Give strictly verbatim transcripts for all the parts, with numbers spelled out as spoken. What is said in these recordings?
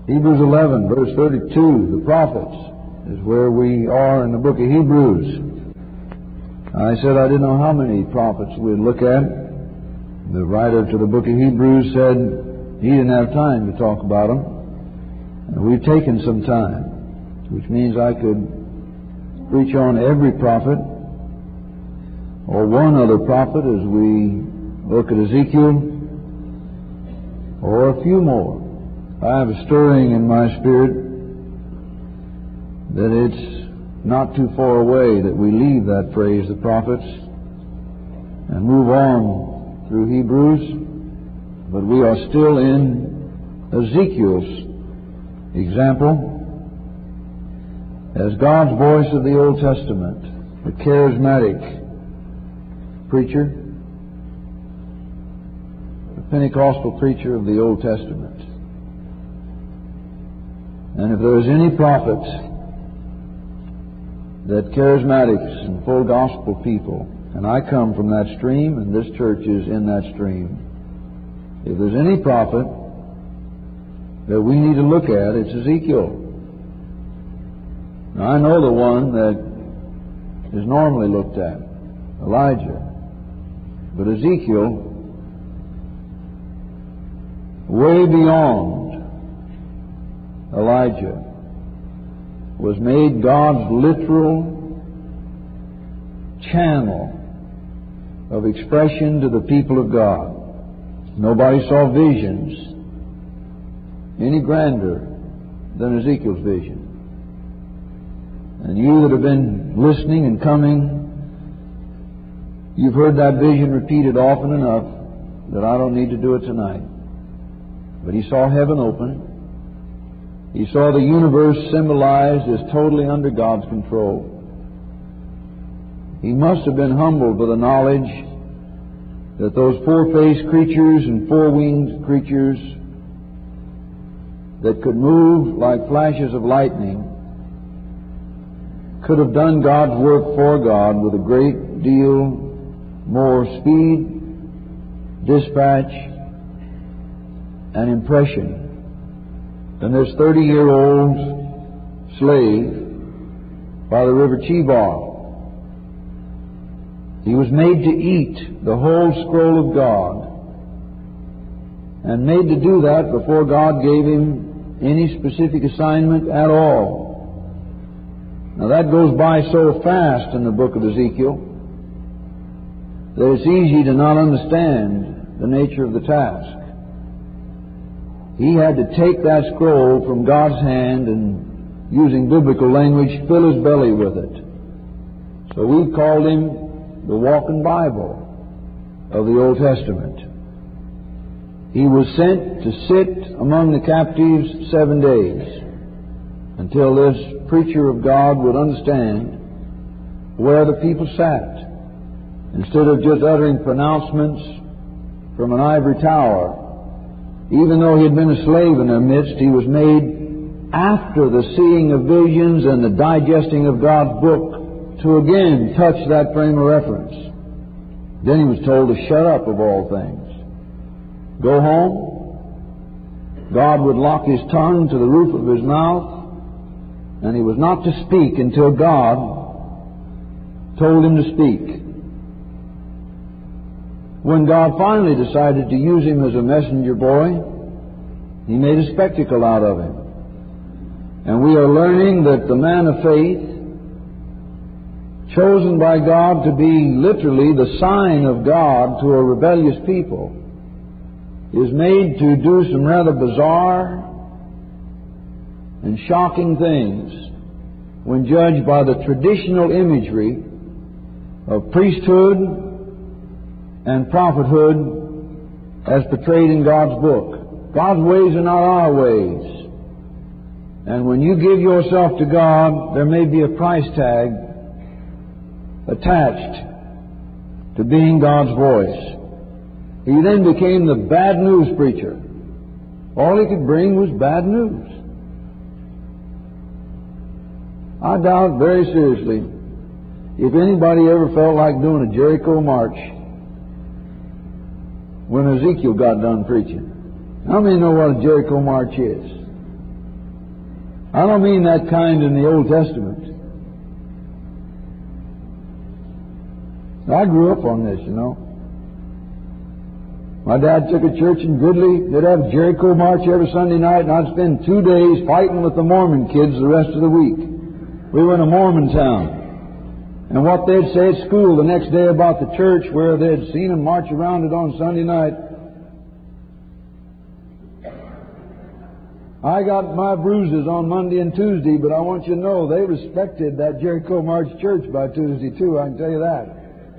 Hebrews eleven, verse thirty-two, the prophets, is where we are in the book of Hebrews. I said I didn't know how many prophets we'd look at. The writer to the book of Hebrews said he didn't have time to talk about them. And we've taken some time, which means I could preach on every prophet or one other prophet as we look at Ezekiel, or a few more. I have a stirring in my spirit that it's not too far away that we leave that phrase, the prophets, and move on through Hebrews, but we are still in Ezekiel's example as God's voice of the Old Testament, the charismatic preacher, the Pentecostal preacher of the Old Testament. And if there is any prophet that charismatics and full gospel people, and I come from that stream, and this church is in that stream, if there's any prophet that we need to look at, it's Ezekiel. Now, I know the one that is normally looked at, Elijah. But Ezekiel, way beyond Elijah, was made God's literal channel of expression to the people of God. Nobody saw visions any grander than Ezekiel's vision. And you that have been listening and coming, you've heard that vision repeated often enough that I don't need to do it tonight. But he saw heaven open. He saw the universe symbolized as totally under God's control. He must have been humbled by the knowledge that those four-faced creatures and four-winged creatures that could move like flashes of lightning could have done God's work for God with a great deal more speed, dispatch, and impression than this thirty-year-old slave by the river Chebar. He was made to eat the whole scroll of God, and made to do that before God gave him any specific assignment at all. Now that goes by so fast in the book of Ezekiel that it's easy to not understand the nature of the task. He had to take that scroll from God's hand and, using biblical language, fill his belly with it. So we've called him the walking Bible of the Old Testament. He was sent to sit among the captives seven days until this preacher of God would understand where the people sat. Instead of just uttering pronouncements from an ivory tower, even though he had been a slave in their midst, he was made after the seeing of visions and the digesting of God's book to again touch that frame of reference. Then he was told to shut up of all things. Go home. God would lock his tongue to the roof of his mouth, and he was not to speak until God told him to speak. When God finally decided to use him as a messenger boy, he made a spectacle out of him. And we are learning that the man of faith, chosen by God to be literally the sign of God to a rebellious people, is made to do some rather bizarre and shocking things when judged by the traditional imagery of priesthood and prophethood as portrayed in God's book. God's ways are not our ways. And when you give yourself to God, there may be a price tag attached to being God's voice. He then became the bad news preacher. All he could bring was bad news. I doubt very seriously if anybody ever felt like doing a Jericho march when Ezekiel got done preaching. How many know what a Jericho march is? I don't mean that kind in the Old Testament. I grew up on this, you know. My dad took a church in Gridley. They'd have a Jericho march every Sunday night, and I'd spend two days fighting with the Mormon kids the rest of the week. We were in a Mormon town. And what they'd say at school the next day about the church, where they'd seen them march around it on Sunday night, I got my bruises on Monday and Tuesday, but I want you to know they respected that Jericho March church by Tuesday, too. I can tell you that.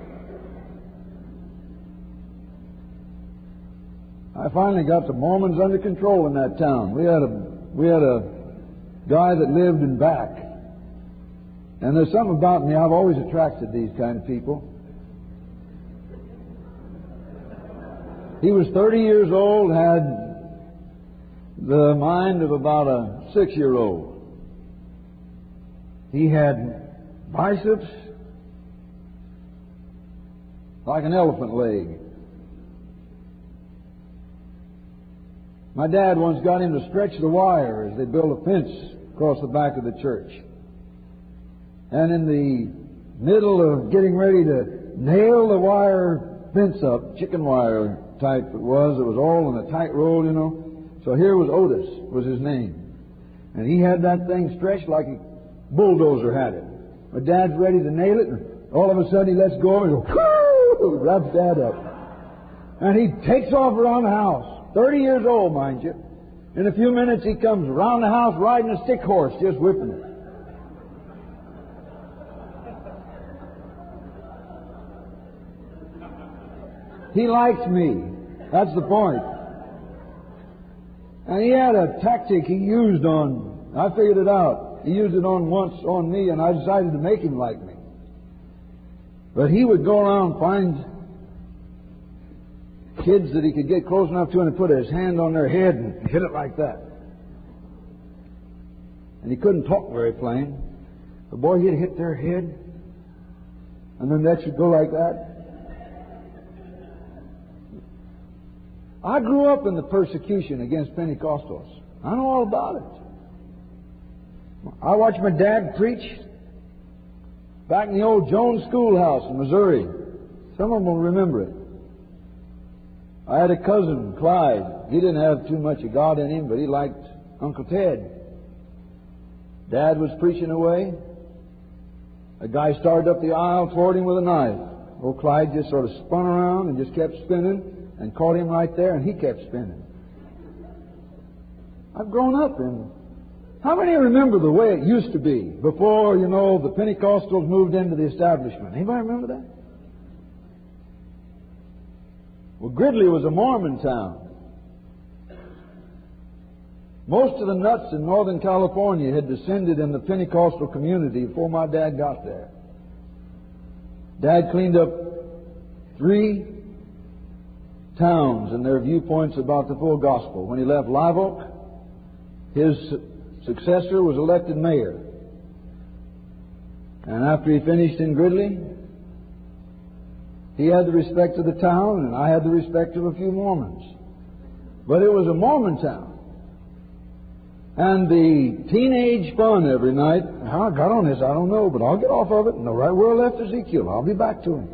I finally got the Mormons under control in that town. We had a we had a guy that lived in back. And there's something about me, I've always attracted these kind of people. He was thirty years old, had the mind of about a six-year-old. He had biceps like an elephant leg. My dad once got him to stretch the wire as they built a fence across the back of the church. And in the middle of getting ready to nail the wire fence up, chicken wire type it was, it was all in a tight roll, you know. So here was Otis, was his name. And he had that thing stretched like a bulldozer had it. My dad's ready to nail it, and all of a sudden he lets go and goes, whoo, wraps Dad up. And he takes off around the house. Thirty years old, mind you. In a few minutes he comes around the house riding a stick horse, just whipping it. He likes me. That's the point. And he had a tactic he used on, I figured it out. He used it on once on me, and I decided to make him like me. But he would go around and find kids that he could get close enough to and put his hand on their head and hit it like that. And he couldn't talk very plain. But boy, he'd hit their head, and then that should go like that. I grew up in the persecution against Pentecostals. I know all about it. I watched my dad preach back in the old Jones Schoolhouse in Missouri. Some of them will remember it. I had a cousin, Clyde. He didn't have too much of God in him, but he liked Uncle Ted. Dad was preaching away. A guy started up the aisle toward him with a knife. Old Clyde just sort of spun around and just kept spinning, and caught him right there, and he kept spinning. I've grown up in... How many remember the way it used to be before, you know, the Pentecostals moved into the establishment? Anybody remember that? Well, Gridley was a Mormon town. Most of the nuts in Northern California had descended in the Pentecostal community before my dad got there. Dad cleaned up three towns and their viewpoints about the full gospel. When he left Live Oak, his successor was elected mayor. And after he finished in Gridley, he had the respect of the town, and I had the respect of a few Mormons. But it was a Mormon town. And the teenage fun every night, how I got on this, I don't know, but I'll get off of it, and right where I left Ezekiel, I'll be back to him.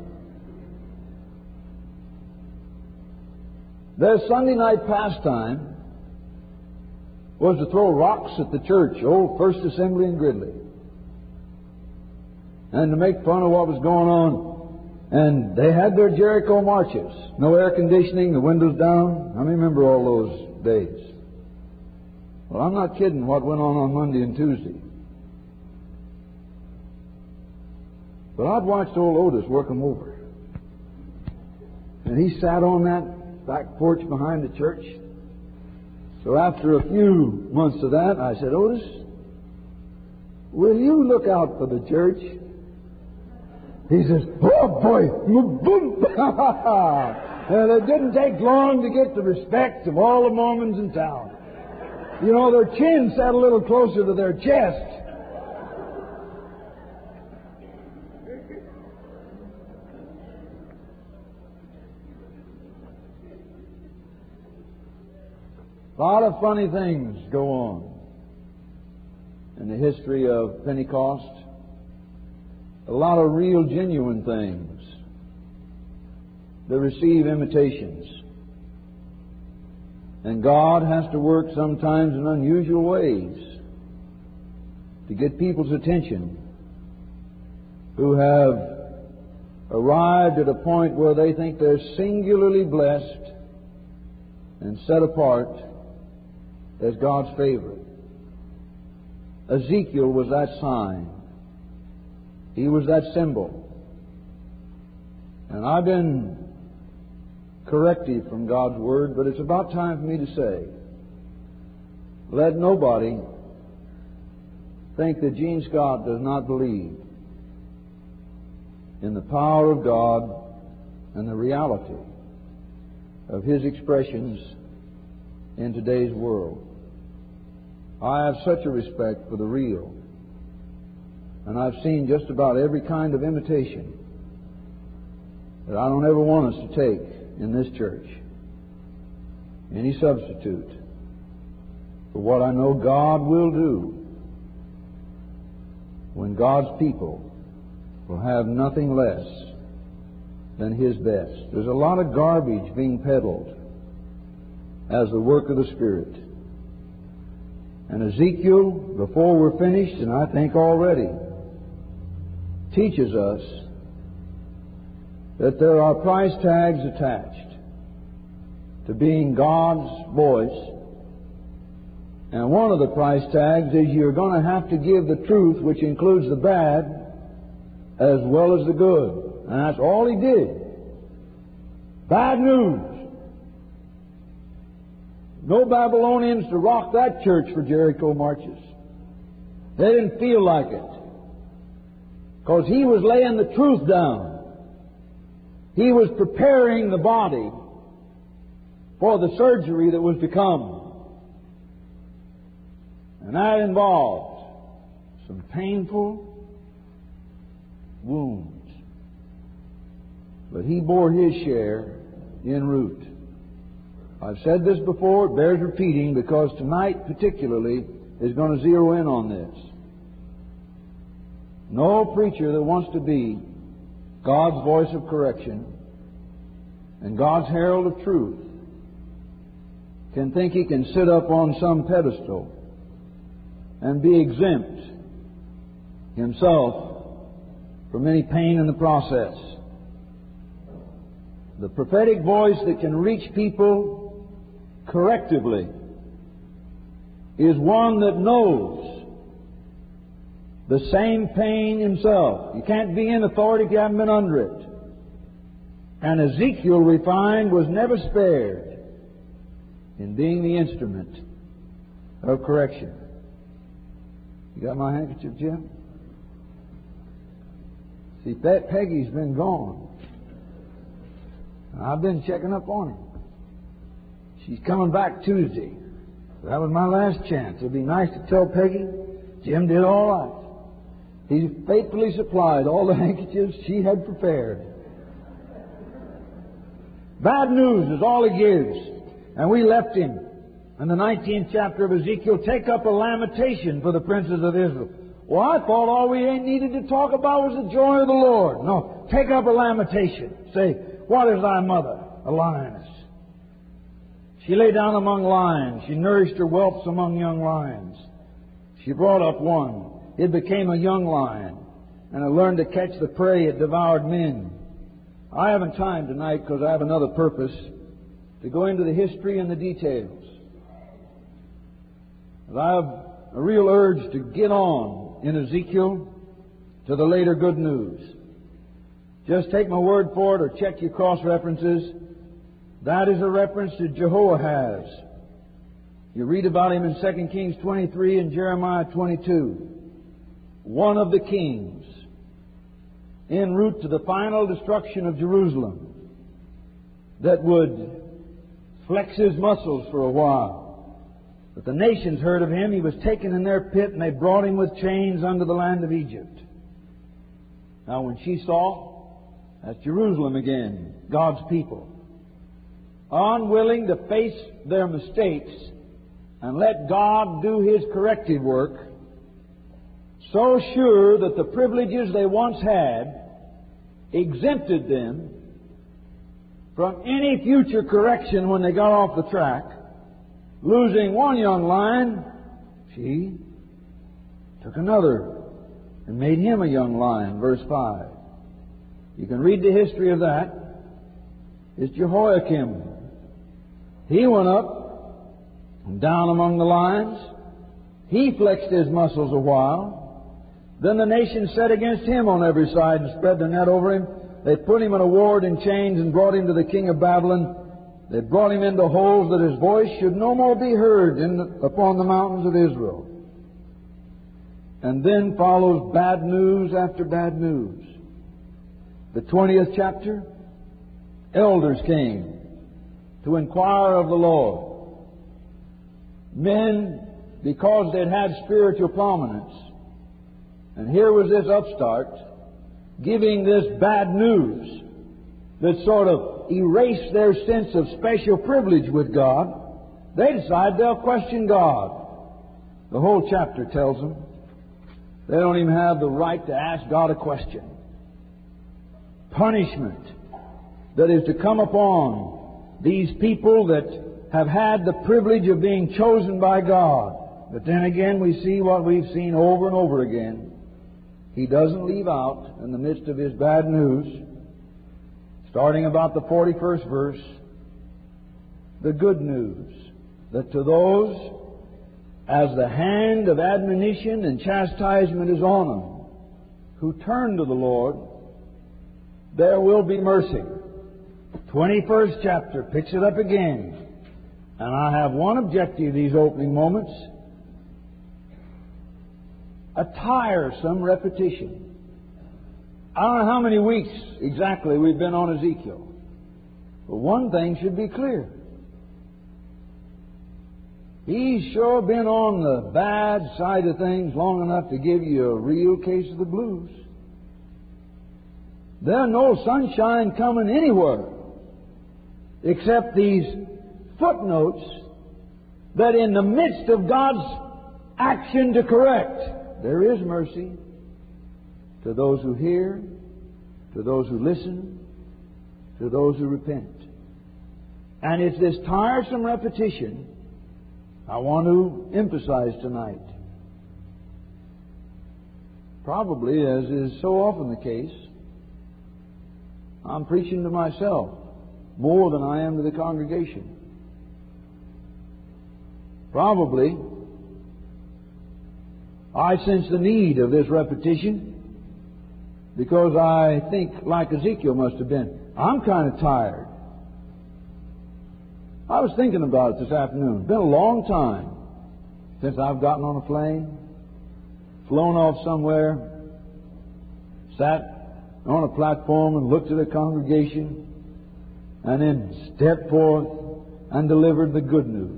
Their Sunday night pastime was to throw rocks at the church, old First Assembly in Gridley, and to make fun of what was going on. And they had their Jericho marches. No air conditioning, the windows down. I remember all those days. Well, I'm not kidding what went on on Monday and Tuesday. But I'd watched old Otis work them over. And he sat on that back porch behind the church. So after a few months of that, I said, Otis, will you look out for the church? He says, oh boy, and it didn't take long to get the respect of all the Mormons in town. You know, their chin sat a little closer to their chest. A lot of funny things go on. in the history of Pentecost. A lot of real, genuine things that receive imitations. And God has to work sometimes in unusual ways to get people's attention who have arrived at a point where they think they're singularly blessed and set apart as God's favorite. Ezekiel was that sign. He was that symbol. And I've been corrected from God's Word, but it's about time for me to say, let nobody think that Gene Scott does not believe in the power of God and the reality of His expressions in today's world. I have such a respect for the real, and I've seen just about every kind of imitation that I don't ever want us to take in this church, any substitute for what I know God will do when God's people will have nothing less than His best. There's a lot of garbage being peddled as the work of the Spirit. And Ezekiel, before we're finished, and I think already, teaches us that there are price tags attached to being God's voice. And one of the price tags is you're going to have to give the truth, which includes the bad as well as the good. And that's all He did. Bad news. No Babylonians to rock that church for Jericho marches. They didn't feel like it, because He was laying the truth down. He was preparing the body for the surgery that was to come. And that involved some painful wounds. But He bore His share en route. I've said this before, it bears repeating, because tonight particularly is going to zero in on this. No preacher that wants to be God's voice of correction and God's herald of truth can think he can sit up on some pedestal and be exempt himself from any pain in the process. The prophetic voice that can reach people correctively is one that knows the same pain himself. You can't be in authority if you haven't been under it. And Ezekiel, we find, was never spared in being the instrument of correction. You got my handkerchief, Jim? See, Pe- Peggy's been gone. I've been checking up on him. She's coming back Tuesday. That was my last chance. It'd be nice to tell Peggy Jim did all right. He faithfully supplied all the handkerchiefs she had prepared. Bad news is all he gives. And we left him in the nineteenth chapter of Ezekiel, take up a lamentation for the princes of Israel. Well, I thought all we needed to talk about was the joy of the Lord. No, take up a lamentation. Say, what is thy mother? A lioness. She lay down among lions. She nourished her whelps among young lions. She brought up one. It became a young lion, and it learned to catch the prey it devoured men. I haven't time tonight, because I have another purpose, to go into the history and the details. But I have a real urge to get on in Ezekiel to the later good news. Just take my word for it, or check your cross-references. That is a reference to Jehoahaz. You read about him in Second Kings twenty-three and Jeremiah twenty-two. One of the kings en route to the final destruction of Jerusalem that would flex his muscles for a while. But the nations heard of him. He was taken in their pit, and they brought him with chains unto the land of Egypt. Now when she saw, that's Jerusalem again, God's people, unwilling to face their mistakes and let God do His corrective work, so sure that the privileges they once had exempted them from any future correction when they got off the track. Losing one young lion, she took another and made him a young lion, verse five. You can read the history of that. It's Jehoiakim. He went up and down among the lions. He flexed his muscles a while. Then the nation set against him on every side and spread the net over him. They put him in a ward in chains and brought him to the king of Babylon. They brought him into holes that his voice should no more be heard in the, upon the mountains of Israel. And then follows bad news after bad news. The twentieth chapter, elders came to inquire of the Lord. Men, because they'd had spiritual prominence, and here was this upstart giving this bad news that sort of erased their sense of special privilege with God, they decide they'll question God. The whole chapter tells them they don't even have the right to ask God a question. Punishment that is to come upon these people that have had the privilege of being chosen by God. But then again, we see what we've seen over and over again. He doesn't leave out, in the midst of His bad news, starting about the forty-first verse, the good news, that to those, as the hand of admonition and chastisement is on them, who turn to the Lord, there will be mercy. twenty-first chapter picks it up again. And I have one objective these opening moments. A tiresome repetition. I don't know how many weeks exactly we've been on Ezekiel. But one thing should be clear. He's sure been on the bad side of things long enough to give you a real case of the blues. There's no sunshine coming anywhere except these footnotes that in the midst of God's action to correct, there is mercy to those who hear, to those who listen, to those who repent. And it's this tiresome repetition I want to emphasize tonight. Probably, as is so often the case, I'm preaching to myself more than I am to the congregation. Probably, I sense the need of this repetition because I think, like Ezekiel must have been, I'm kind of tired. I was thinking about it this afternoon. It's been a long time since I've gotten on a plane, flown off somewhere, sat on a platform and looked at a congregation, and then stepped forth and delivered the good news.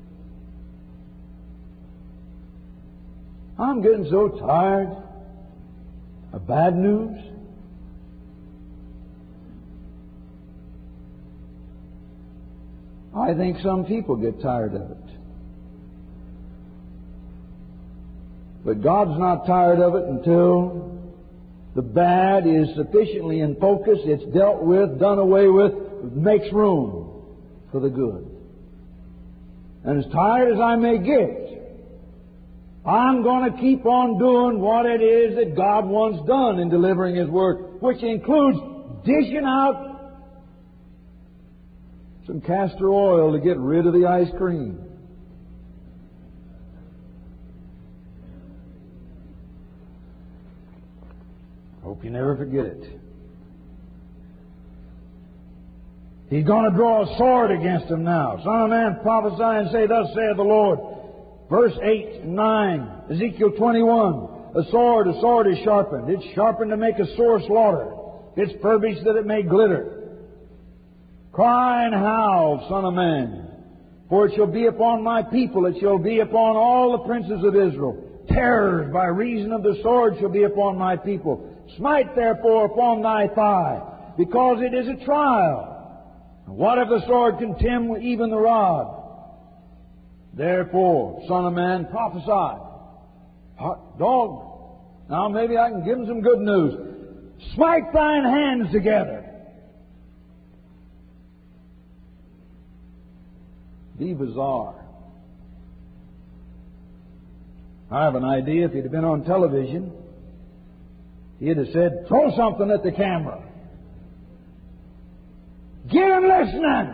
I'm getting so tired of bad news. I think some people get tired of it. But God's not tired of it until the bad is sufficiently in focus, it's dealt with, done away with, makes room for the good. And as tired as I may get, I'm going to keep on doing what it is that God wants done in delivering His Word, which includes dishing out some castor oil to get rid of the ice cream. Hope you never forget it. He's going to draw a sword against them now. Son of man, prophesy and say, thus saith the Lord. Verse eight and nine, Ezekiel twenty-one. A sword, a sword is sharpened. It's sharpened to make a sore slaughter. It's furbished that it may glitter. Cry and howl, son of man, for it shall be upon my people, it shall be upon all the princes of Israel. Terrors by reason of the sword shall be upon my people. Smite therefore upon thy thigh, because it is a trial. And what if the sword contemn even the rod? Therefore, son of man, prophesy. Dog, Now maybe I can give them some good news. Smite thine hands together. Be bizarre. I have an idea if he'd have been on television, he'd have said, throw something at the camera. Get him listening.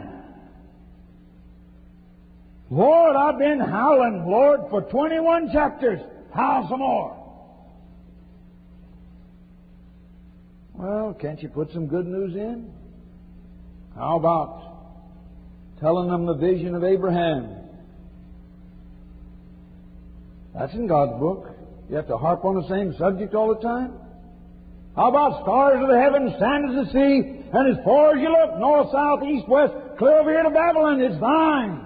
Lord, I've been howling, Lord, for twenty-one chapters. Howl some more. Well, can't you put some good news in? How about telling them the vision of Abraham? That's in God's book. You have to harp on the same subject all the time? How about stars of the heavens, sand as the sea, and as far as you look, north, south, east, west, clear over here to Babylon, it's thine.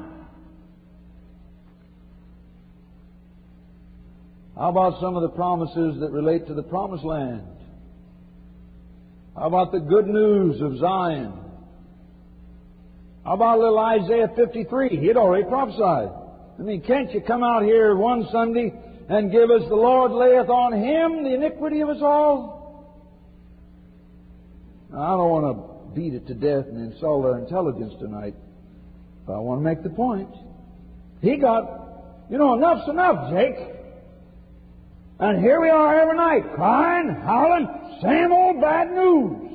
How about some of the promises that relate to the promised land? How about the good news of Zion? How about little Isaiah fifty-three? He had already prophesied. I mean, can't you come out here one Sunday and give us, the Lord layeth on Him the iniquity of us all? Now, I don't want to beat it to death and insult our intelligence tonight, but I want to make the point. He got, you know, enough's enough, Jake. And here we are every night, crying, howling, same old bad news.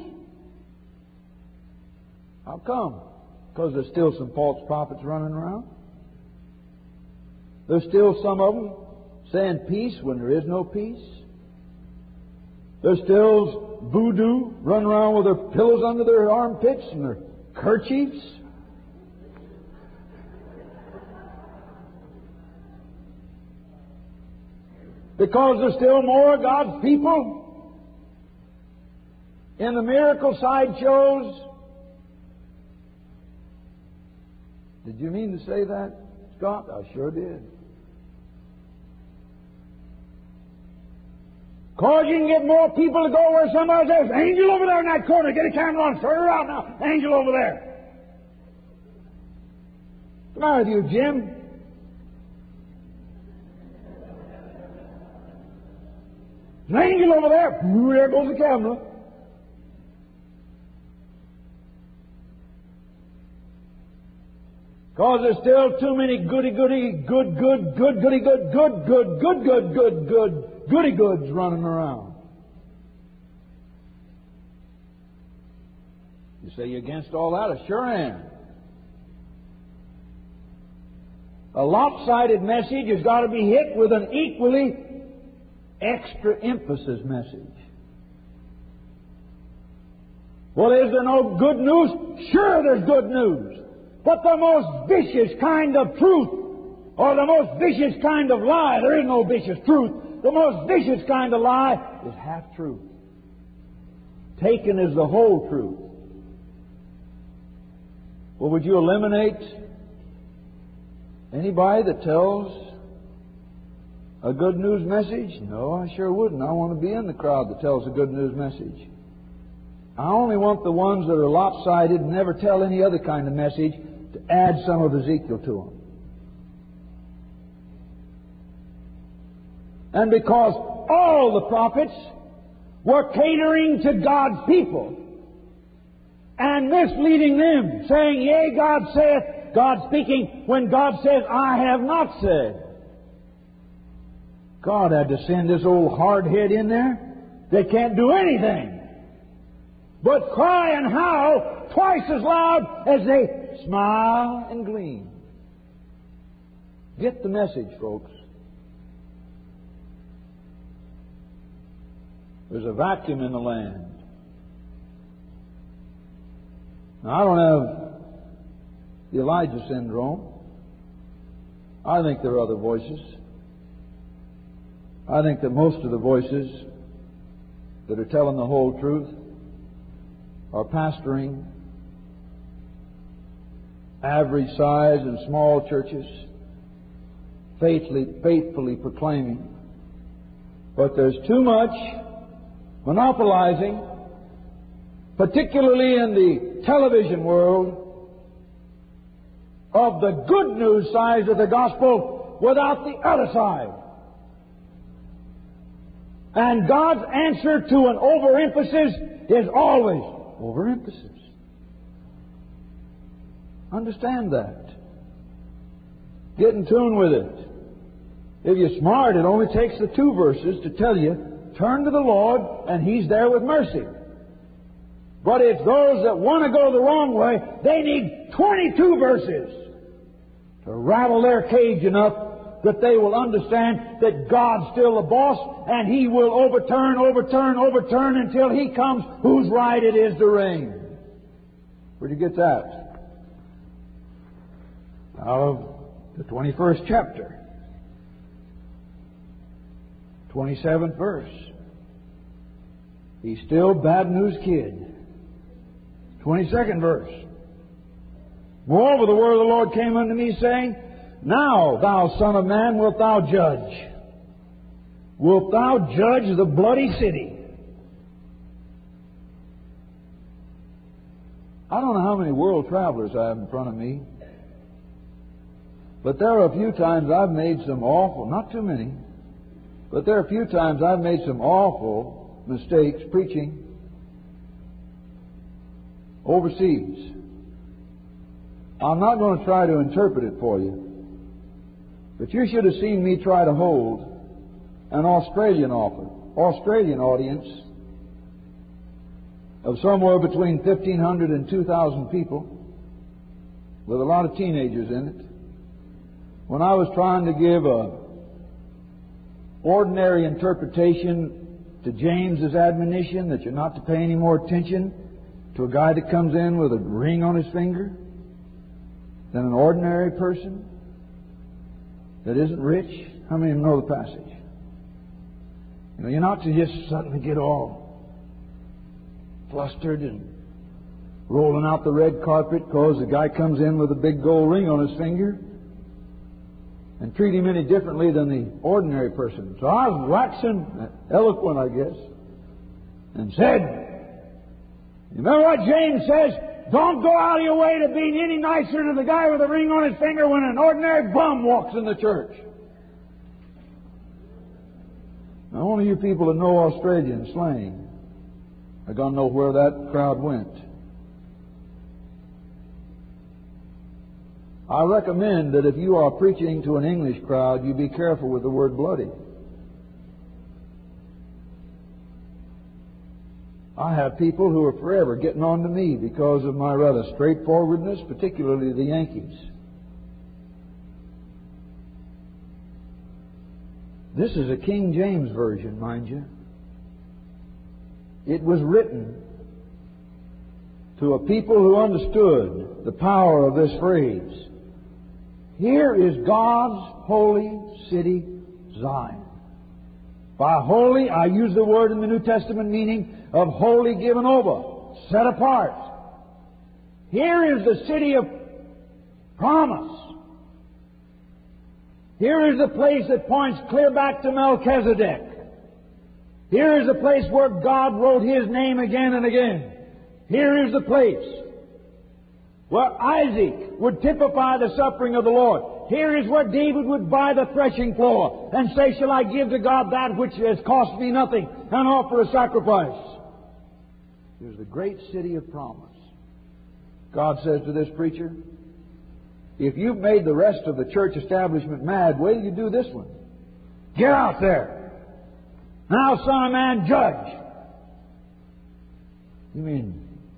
How come? Because there's still some false prophets running around. There's still some of them saying peace when there is no peace. There's still voodoo running around with their pillows under their armpits and their kerchiefs. Because there's still more of God's people in the miracle sideshows. Did you mean to say that, Scott? I sure did. Because you can get more people to go where somebody says, angel over there in that corner, get a camera on, turn her out now, angel over there. What's the matter with you, Jim? There's an angel over there. Ooh, there goes the camera. Because there's still too many goody goody, good, good, good, goody, good, good, good, good, good, good, good, goody goods running around. You say you're against all that? I sure am. A lopsided message has got to be hit with an equally extra emphasis message. Well, is there no good news? Sure, there's good news. But the most vicious kind of truth, or the most vicious kind of lie, there is no vicious truth. The most vicious kind of lie is half truth, taken as the whole truth. Well, would you eliminate anybody that tells a good news message? No, I sure wouldn't. I want to be in the crowd that tells a good news message. I only want the ones that are lopsided and never tell any other kind of message to add some of Ezekiel to them. And because all the prophets were catering to God's people and misleading them, saying, yea, God saith, God speaking, when God says, I have not said. God had to send this old hardhead in there. They can't do anything but cry and howl twice as loud as they smile and gleam. Get the message, folks. There's a vacuum in the land. Now, I don't have the Elijah syndrome. I think there are other voices. I think that most of the voices that are telling the whole truth are pastoring average size and small churches, faithfully, faithfully proclaiming. But there's too much monopolizing, particularly in the television world, of the good news side of the gospel without the other side. And God's answer to an overemphasis is always overemphasis. Understand that. Get in tune with it. If you're smart, it only takes the two verses to tell you, turn to the Lord, and He's there with mercy. But it's those that want to go the wrong way, they need twenty-two verses to rattle their cage enough that they will understand that God's still the boss, and He will overturn, overturn, overturn until He comes whose right it is to reign. Where'd you get that? Out of the twenty-first chapter. twenty-seventh verse. He's still bad news kid. twenty-second verse. Moreover, the word of the Lord came unto me, saying, Now, thou son of man, wilt thou judge? Wilt thou judge the bloody city? I don't know how many world travelers I have in front of me, but there are a few times I've made some awful, not too many, but there are a few times I've made some awful mistakes preaching overseas. I'm not going to try to interpret it for you, but you should have seen me try to hold an Australian offer, Australian audience of somewhere between fifteen hundred and two thousand people, with a lot of teenagers in it, when I was trying to give a ordinary interpretation to James's admonition that you're not to pay any more attention to a guy that comes in with a ring on his finger than an ordinary person that isn't rich. How many of them know the passage? You know, you're not to just suddenly get all flustered and rolling out the red carpet because the guy comes in with a big gold ring on his finger and treat him any differently than the ordinary person. So I was waxing eloquent, I guess, and said, you remember what James says? Don't go out of your way to be any nicer to the guy with a ring on his finger when an ordinary bum walks in the church. Now, only you people that know Australian slang are going to know where that crowd went. I recommend that if you are preaching to an English crowd, you be careful with the word bloody. I have people who are forever getting on to me because of my rather straightforwardness, particularly the Yankees. This is a King James version, mind you. It was written to a people who understood the power of this phrase. Here is God's holy city, Zion. By holy, I use the word in the New Testament meaning of wholly given over, set apart. Here is the city of promise. Here is the place that points clear back to Melchizedek. Here is the place where God wrote His name again and again. Here is the place where Isaac would typify the suffering of the Lord. Here is where David would buy the threshing floor and say, shall I give to God that which has cost me nothing and offer a sacrifice? Here's the great city of promise. God says to this preacher, if you've made the rest of the church establishment mad, wait till you do this one. Get out there. Now, son of man, judge. You mean,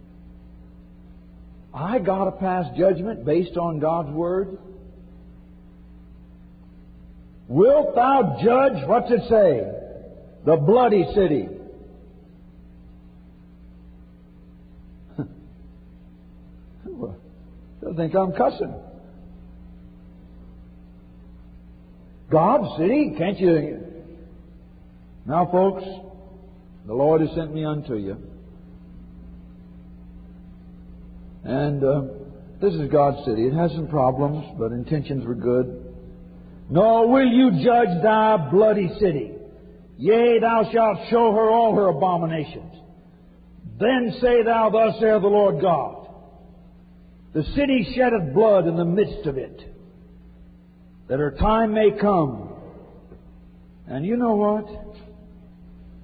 I got to pass judgment based on God's Word? Wilt thou judge, what's it say? The bloody city. They'll think I'm cussing. God's city, can't you? Now, folks, the Lord has sent me unto you. And uh, this is God's city. It has some problems, but intentions were good. Nor will you judge thy bloody city. Yea, thou shalt show her all her abominations. Then say thou, thus saith the Lord God, the city sheddeth blood in the midst of it, that her time may come. And you know what?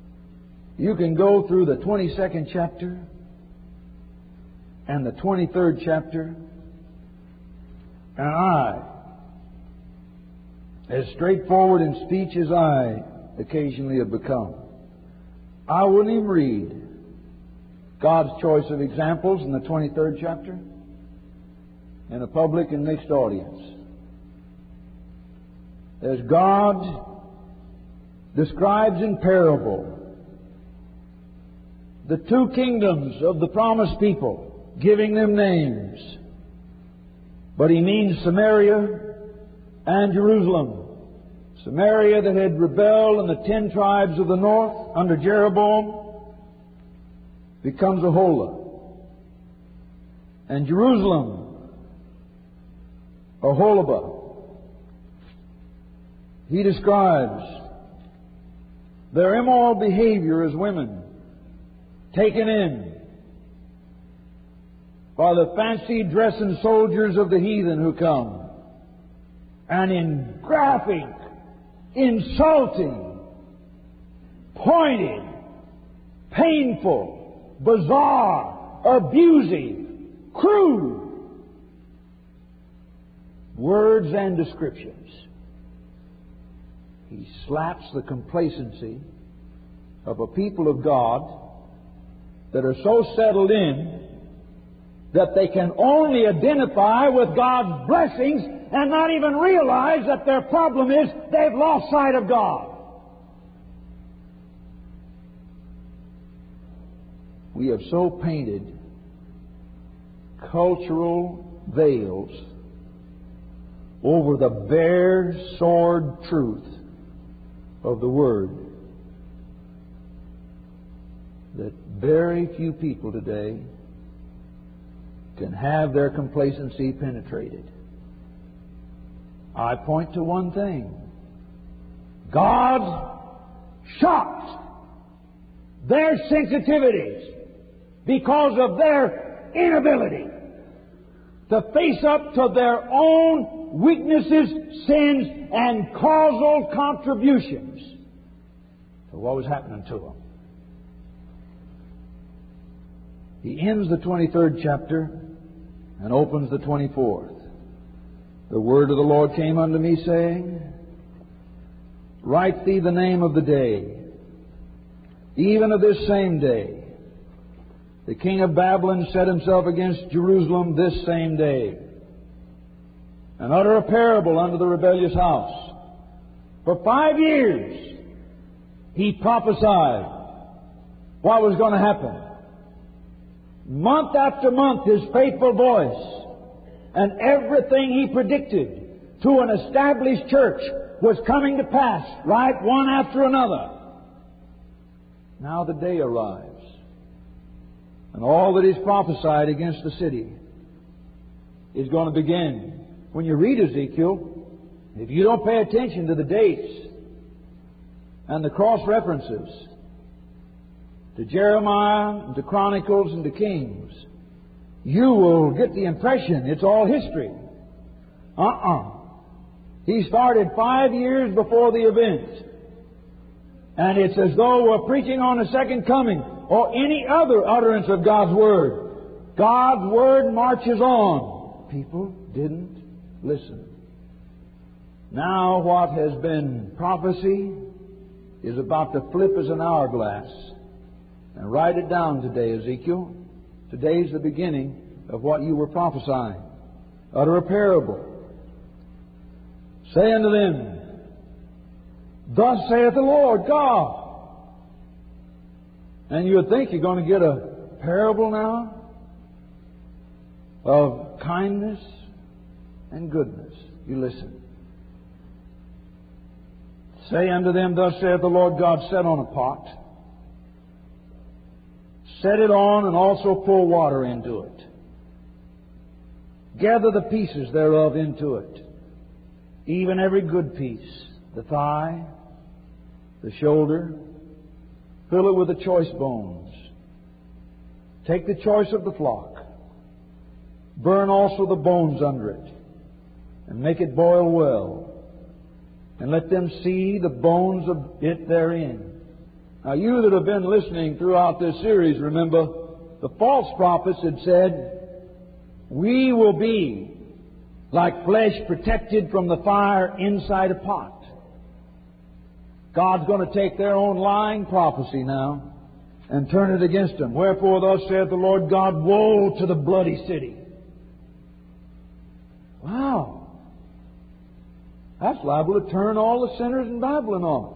You can go through the twenty-second chapter and the twenty-third chapter, and I, as straightforward in speech as I occasionally have become, I wouldn't even read God's choice of examples in the twenty-third chapter in a public and mixed audience. As God describes in parable the two kingdoms of the promised people, giving them names. But He means Samaria and Jerusalem. Samaria that had rebelled, and the ten tribes of the north under Jeroboam becomes Aholah. And Jerusalem, Aholibah. He describes their immoral behavior as women taken in by the fancy dressing soldiers of the heathen who come, and in graphic, insulting, pointed, painful, bizarre, abusive, crude words and descriptions. He slaps the complacency of a people of God that are so settled in that they can only identify with God's blessings and not even realize that their problem is they've lost sight of God. We have so painted cultural veils over the bare sword truth of the Word that very few people today can have their complacency penetrated. I point to one thing. God shocked their sensitivities because of their inability to face up to their own weaknesses, sins, and causal contributions to what was happening to them. He ends the twenty-third chapter and opens the twenty-fourth. The word of the Lord came unto me, saying, Write thee the name of the day, even of this same day. The king of Babylon set himself against Jerusalem this same day, and utter a parable unto the rebellious house. For five years he prophesied what was going to happen. Month after month his faithful voice and everything he predicted to an established church was coming to pass, right, one after another. Now the day arrives, and all that is prophesied against the city is going to begin. When you read Ezekiel, if you don't pay attention to the dates and the cross-references to Jeremiah and to Chronicles and to Kings, you will get the impression it's all history. Uh-uh. He started five years before the event. And it's as though we're preaching on the second coming or any other utterance of God's Word. God's Word marches on. People didn't listen. Now what has been prophecy is about to flip as an hourglass. And write it down today, Ezekiel. Today's the beginning of what you were prophesying. Utter a parable. Say unto them, Thus saith the Lord God. And you would think you're going to get a parable now of kindness and goodness. You listen. Say unto them, Thus saith the Lord God, Set on a pot, set it on, and also pour water into it. Gather the pieces thereof into it, even every good piece, the thigh, the shoulder. Fill it with the choice bones. Take the choice of the flock. Burn also the bones under it, and make it boil well. And let them see the bones of it therein. Now, you that have been listening throughout this series, remember, the false prophets had said, we will be like flesh protected from the fire inside a pot. God's going to take their own lying prophecy now and turn it against them. Wherefore thus saith the Lord God, woe to the bloody city. Wow. That's liable to turn all the sinners in Babylon off.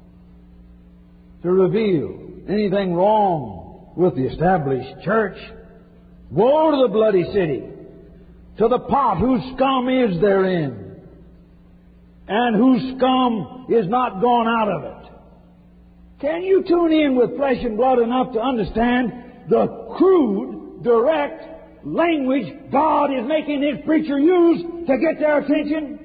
To reveal anything wrong with the established church. Woe to the bloody city, to the pot whose scum is therein, and whose scum is not gone out of it. Can you tune in with flesh and blood enough to understand the crude, direct language God is making His preacher use to get their attention?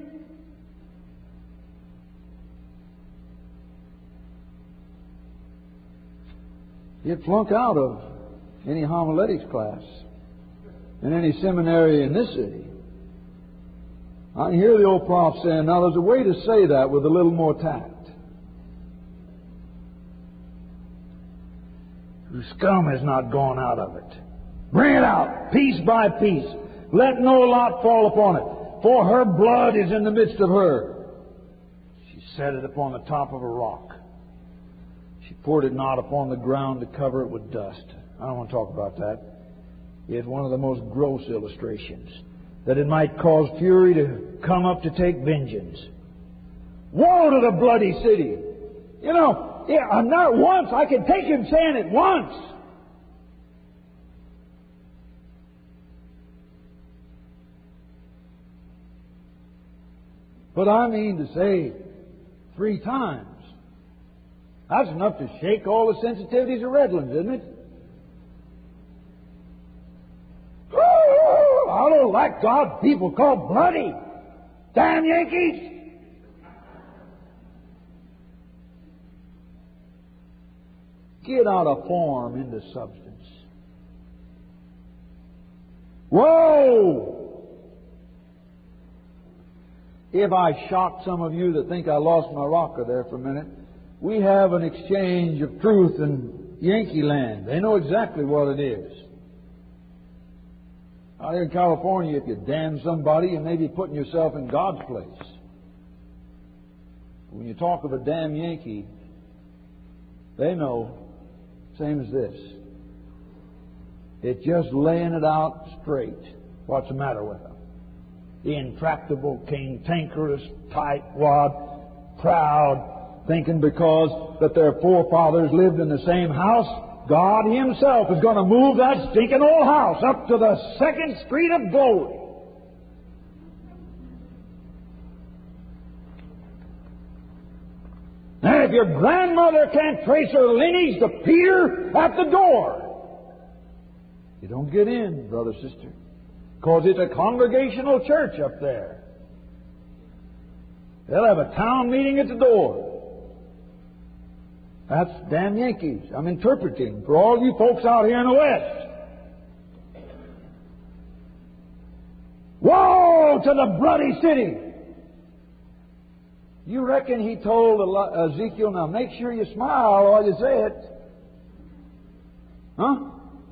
He'd flunk out of any homiletics class in any seminary in this city. I can hear the old prof saying, now there's a way to say that with a little more tact. Whose scum has not gone out of it. Bring it out, piece by piece. Let no lot fall upon it. For her blood is in the midst of her. She set it upon the top of a rock. She poured it not upon the ground to cover it with dust. I don't want to talk about that. It's one of the most gross illustrations. That it might cause fury to come up to take vengeance. Woe to the bloody city! You know, yeah, I'm not once. I can take him saying it once. But I mean to say three times. That's enough to shake all the sensitivities of Redlands, isn't it? Oh, I don't like God people called bloody. Damn Yankees! Get out of form into substance. Whoa! If I shocked some of you that think I lost my rocker there for a minute, we have an exchange of truth in Yankee land. They know exactly what it is. Out here in California, if you damn somebody, you may be putting yourself in God's place. When you talk of a damn Yankee, they know, same as this. It's just laying it out straight. What's the matter with them? The intractable, cantankerous, tightwad, proud, thinking because that their forefathers lived in the same house, God Himself is going to move that stinking old house up to the second street of glory. And if your grandmother can't trace her lineage to Peter at the door, you don't get in, brother, sister, because it's a congregational church up there. They'll have a town meeting at the door. That's damn Yankees. I'm interpreting for all you folks out here in the West. Woe to the bloody city! You reckon He told Ezekiel, now make sure you smile while you say it. Huh?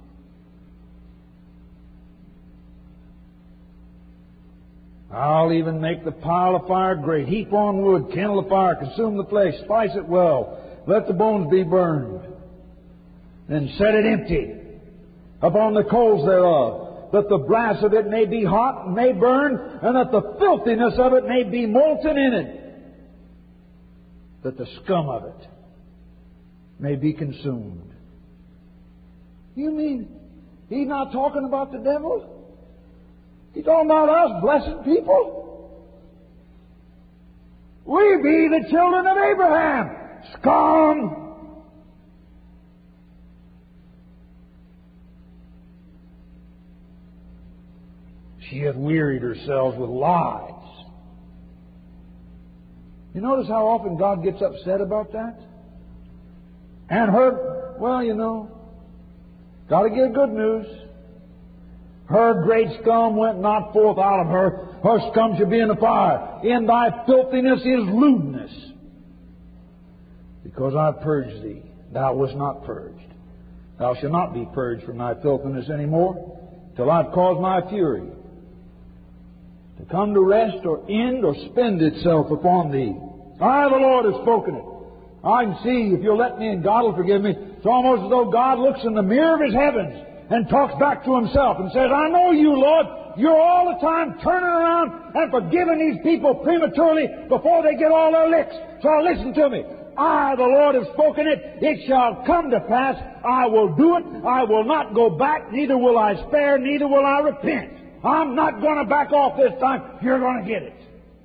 I'll even make the pile of fire great. Heap on wood, kindle the fire, consume the flesh, spice it well. Let the bones be burned. Then set it empty upon the coals thereof, that the brass of it may be hot and may burn, and that the filthiness of it may be molten in it, that the scum of it may be consumed. You mean He's not talking about the devil? He's talking about us blessed people? We be the children of Abraham. Scum! She hath wearied herself with lies. You notice how often God gets upset about that? And her, well, you know, got to get good news. Her great scum went not forth out of her. Her scum shall be in the fire. In thy filthiness is lewdness, because I purged thee thou wast not purged. Thou shalt not be purged from thy filthiness any more, till I've caused my fury to come to rest or end or spend itself upon thee. I, the Lord, have spoken it. I can see, if you'll let me and God will forgive me, it's almost as though God looks in the mirror of His heavens and talks back to Himself and says, I know you, Lord. You're all the time turning around and forgiving these people prematurely before they get all their licks. So listen to me. I, the Lord, have spoken it. It shall come to pass. I will do it. I will not go back. Neither will I spare. Neither will I repent. I'm not going to back off this time. You're going to get it.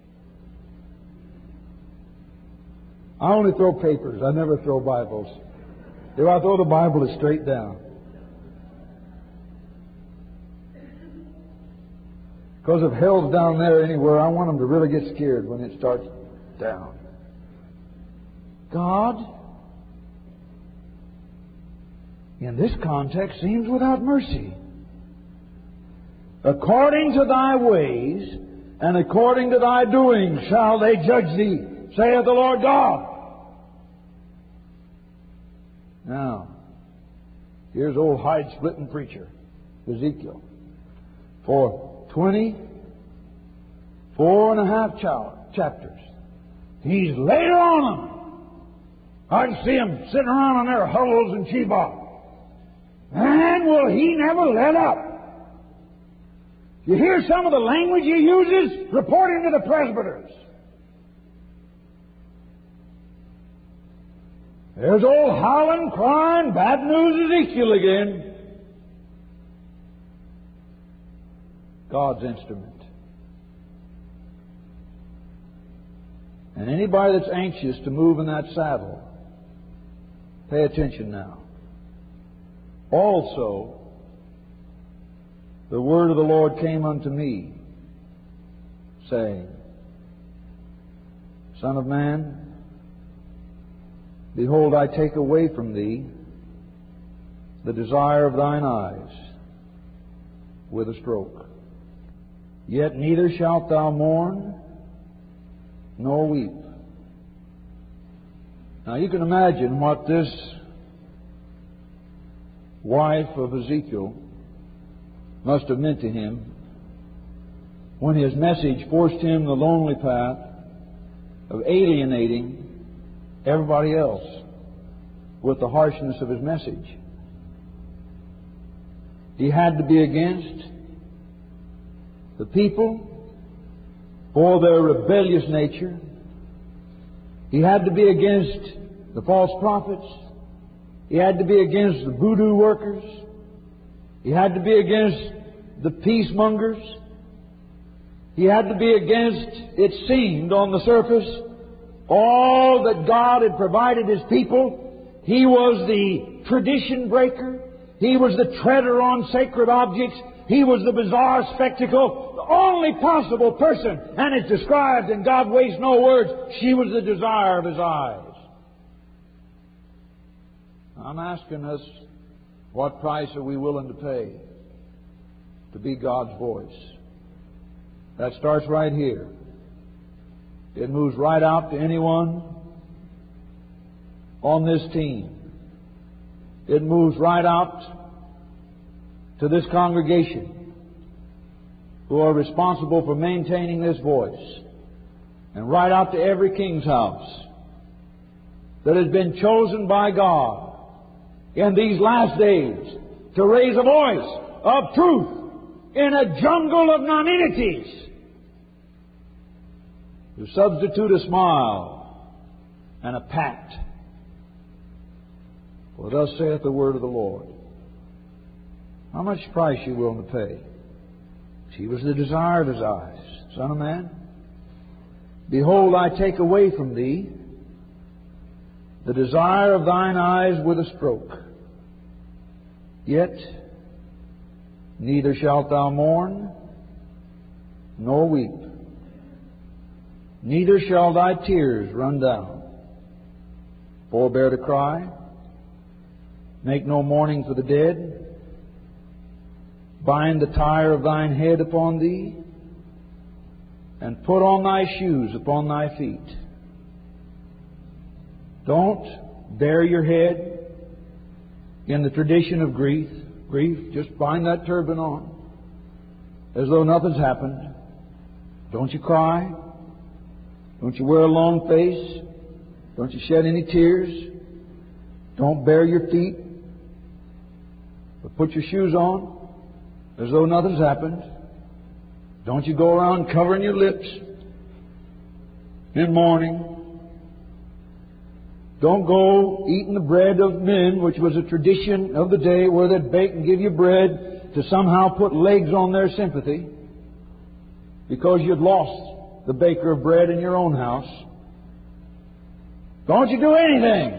I only throw papers. I never throw Bibles. If I throw the Bible, it's straight down. Because if hell's down there anywhere, I want them to really get scared when it starts down. God, in this context, seems without mercy. According to thy ways and according to thy doings shall they judge thee, saith the Lord God. Now, here's old hide-splitting preacher, Ezekiel. For twenty-four and a half chapters, he's laid on them. I can see him sitting around on their hovels in Sheba. And will he never let up? You hear some of the language he uses reporting to the presbyters. There's old howling, crying, bad news Ezekiel again. God's instrument. And anybody that's anxious to move in that saddle, pay attention now. Also, the word of the Lord came unto me, saying, Son of man, behold, I take away from thee the desire of thine eyes with a stroke. Yet neither shalt thou mourn nor weep. Now you can imagine what this wife of Ezekiel must have meant to him when his message forced him the lonely path of alienating everybody else with the harshness of his message. He had to be against the people for their rebellious nature. He had to be against the false prophets. He had to be against the voodoo workers. He had to be against the peacemongers. He had to be against, it seemed on the surface, all that God had provided His people. He was the tradition breaker. He was the treader on sacred objects. He was the bizarre spectacle, the only possible person. And it's described, and God wastes no words, she was the desire of His eyes. I'm asking us, what price are we willing to pay to be God's voice? That starts right here. It moves right out to anyone on this team. It moves right out to this congregation who are responsible for maintaining this voice, and right out to every king's house that has been chosen by God in these last days to raise a voice of truth in a jungle of nonentities, to substitute a smile and a pat. For thus saith the word of the Lord. How much price you willing to pay? She was the desire of His eyes. Son of man, behold, I take away from thee the desire of thine eyes with a stroke. Yet neither shalt thou mourn nor weep, neither shall thy tears run down. Forbear to cry, make no mourning for the dead. Bind the tire of thine head upon thee, and put on thy shoes upon thy feet. Don't bare your head in the tradition of grief. Grief, just bind that turban on as though nothing's happened. Don't you cry. Don't you wear a long face. Don't you shed any tears. Don't bare your feet. But put your shoes on as though nothing's happened. Don't you go around covering your lips in mourning. Don't go eating the bread of men, which was a tradition of the day where they'd bake and give you bread to somehow put legs on their sympathy because you'd lost the baker of bread in your own house. Don't you do anything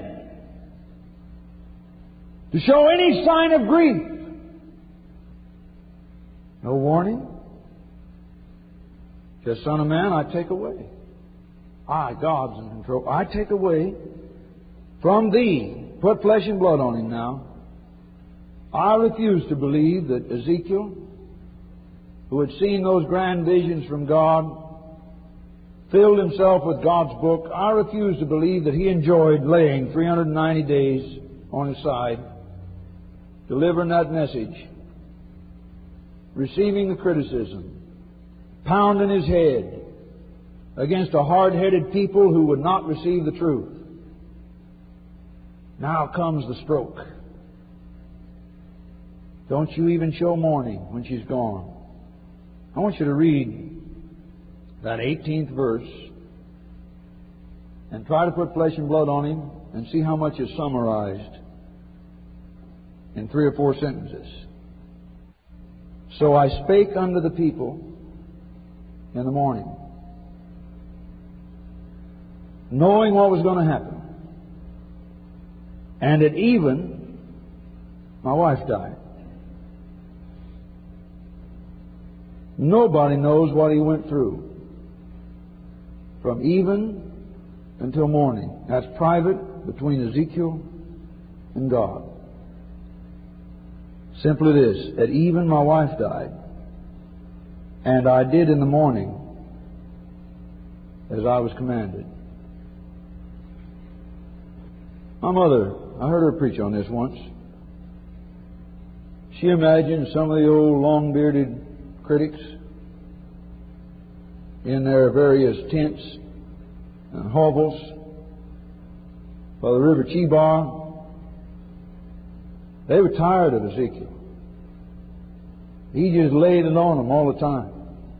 to show any sign of grief. No warning. Just, Son of Man, I take away. I, God's in control. I take away from thee. Put flesh and blood on him now. I refuse to believe that Ezekiel, who had seen those grand visions from God, filled himself with God's book. I refuse to believe that he enjoyed laying three hundred ninety days on his side, delivering that message, receiving the criticism, pounding his head against a hard-headed people who would not receive the truth. Now comes the stroke. Don't you even show mourning when she's gone. I want you to read that eighteenth verse and try to put flesh and blood on him and see how much is summarized in three or four sentences. So I spake unto the people in the morning, knowing what was going to happen. And at even, my wife died. Nobody knows what he went through from even until morning. That's private between Ezekiel and God. Simply this: at even my wife died, and I did in the morning as I was commanded. My mother, I heard her preach on this once. She imagined some of the old long-bearded critics in their various tents and hovels by the river Chebar. They were tired of Ezekiel. He just laid it on them all the time.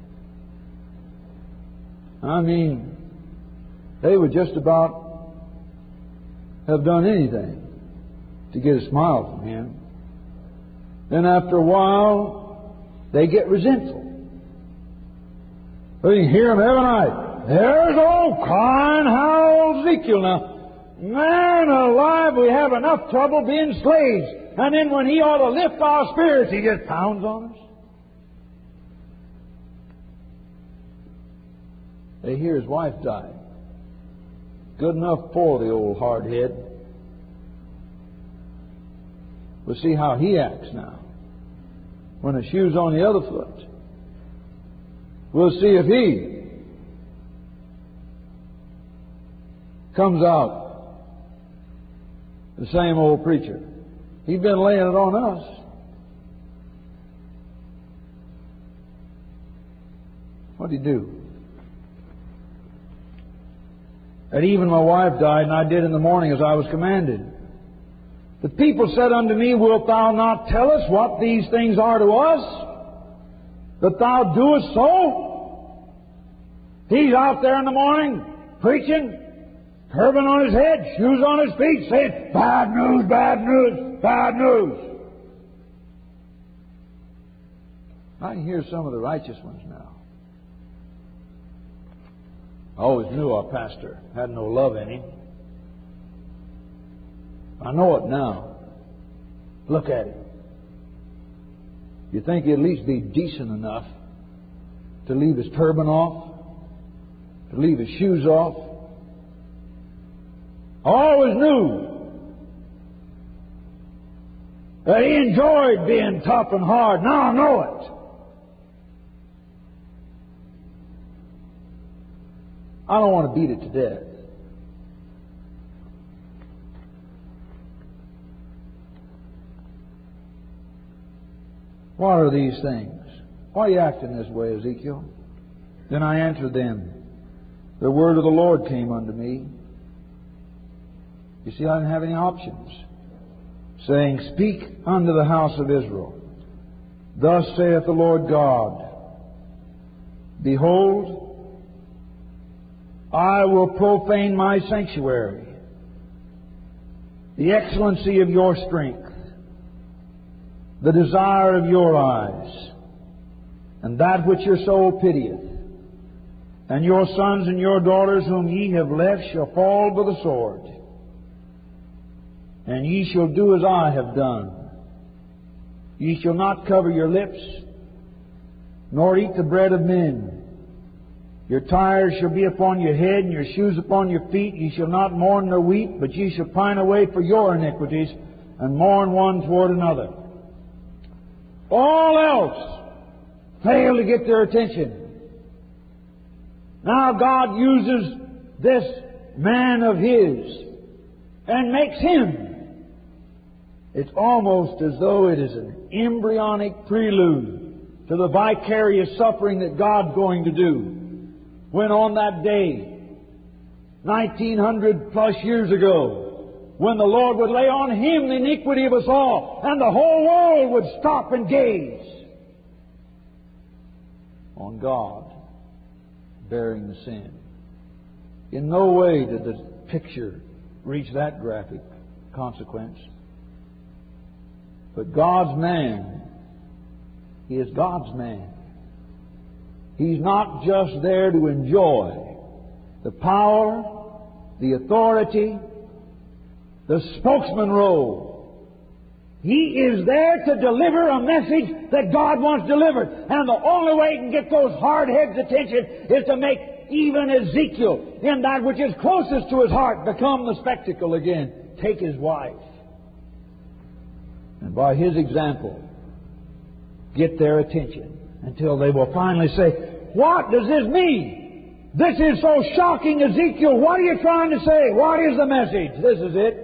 I mean, they would just about have done anything to get a smile from him. Then after a while, they get resentful. But you can hear them every night. There's old crying, how Ezekiel now. Man alive, we have enough trouble being slaves. And then when he ought to lift our spirits, he just pounds on us. They hear his wife died. Good enough for the old hardhead. We'll see how he acts now when the shoe's on the other foot. We'll see if he comes out the same old preacher. He's been laying it on us. What did he do? At even my wife died, and I did in the morning as I was commanded. The people said unto me, wilt thou not tell us what these things are to us, that thou doest so? He's out there in the morning, preaching, turban on his head, shoes on his feet, saying, bad news, bad news, bad news. I can hear some of the righteous ones now. I always knew our pastor had no love in him. I know it now. Look at him. You think he'd at least be decent enough to leave his turban off, to leave his shoes off? I always knew that he enjoyed being tough and hard. Now I know it. I don't want to beat it to death. What are these things? Why are you acting this way, Ezekiel? Then I answered them, the word of the Lord came unto me. You see, I didn't have any options. Saying, speak unto the house of Israel. Thus saith the Lord God, behold, I will profane my sanctuary, the excellency of your strength, the desire of your eyes, and that which your soul pitieth. And your sons and your daughters whom ye have left shall fall by the sword. And ye shall do as I have done. Ye shall not cover your lips, nor eat the bread of men. Your tires shall be upon your head, and your shoes upon your feet. Ye shall not mourn nor weep, but ye shall pine away for your iniquities, and mourn one toward another. All else fail to get their attention. Now God uses this man of His and makes him. It's almost as though it is an embryonic prelude to the vicarious suffering that God's going to do. When on that day, nineteen hundred plus years ago, when the Lord would lay on Him the iniquity of us all, and the whole world would stop and gaze on God bearing the sin. In no way did the picture reach that graphic consequence. But God's man is God's man. He's not just there to enjoy the power, the authority, the spokesman role. He is there to deliver a message that God wants delivered. And the only way He can get those hard heads' attention is to make even Ezekiel, in that which is closest to his heart, become the spectacle again. Take his wife. And by his example, get their attention until they will finally say, what does this mean? This is so shocking, Ezekiel. What are you trying to say? What is the message? This is it.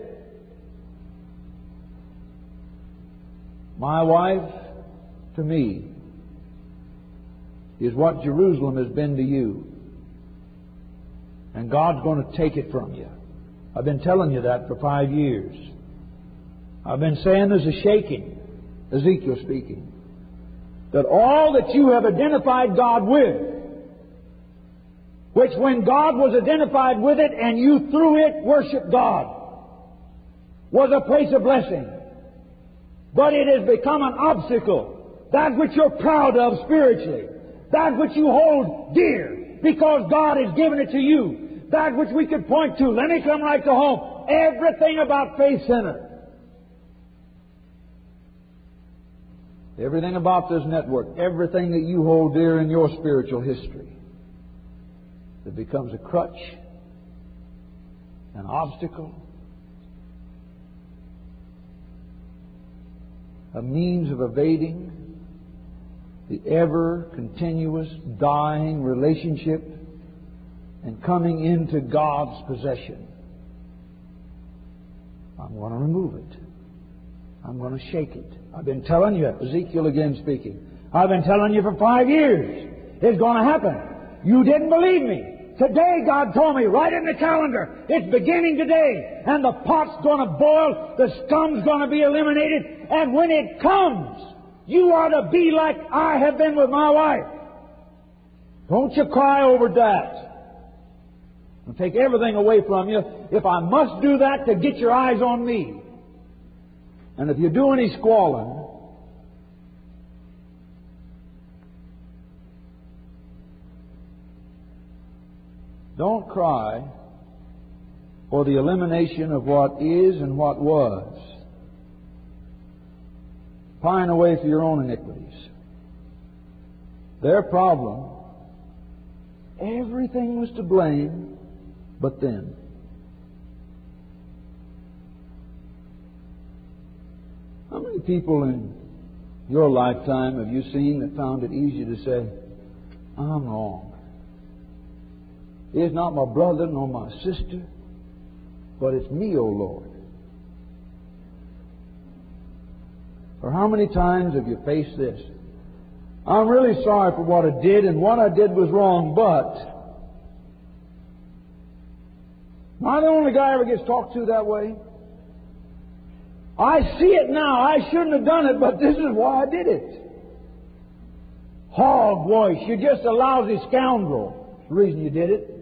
My wife, to me, is what Jerusalem has been to you. And God's going to take it from you. I've been telling you that for five years. I've been saying there's a shaking, Ezekiel speaking, that all that you have identified God with, which when God was identified with it and you through it worshiped God, was a place of blessing. But it has become an obstacle. That which you're proud of spiritually. That which you hold dear because God has given it to you. That which we could point to. Let me come right to home. Everything about Faith Center. Everything about this network. Everything that you hold dear in your spiritual history. It becomes a crutch. An obstacle. A means of evading the ever continuous dying relationship and coming into God's possession. I'm going to remove it. I'm going to shake it. I've been telling you, Ezekiel again speaking, I've been telling you for five years, it's going to happen. You didn't believe me. Today God told me, right in the calendar, it's beginning today, and the pot's going to boil, the scum's going to be eliminated, and when it comes, you ought to be like I have been with my wife. Don't you cry over that. I'll take everything away from you if I must do that to get your eyes on me. And if you do any squalling, don't cry for the elimination of what is and what was. Pine away for your own iniquities. Their problem, everything was to blame but them. How many people in your lifetime have you seen that found it easy to say, I'm wrong? It's not my brother nor my sister, but it's me, O Lord. Or how many times have you faced this? I'm really sorry for what I did, and what I did was wrong, but am I the only guy who ever gets talked to that way? I see it now. I shouldn't have done it, but this is why I did it. Hogwash. You're just a lousy scoundrel. That's the reason you did it.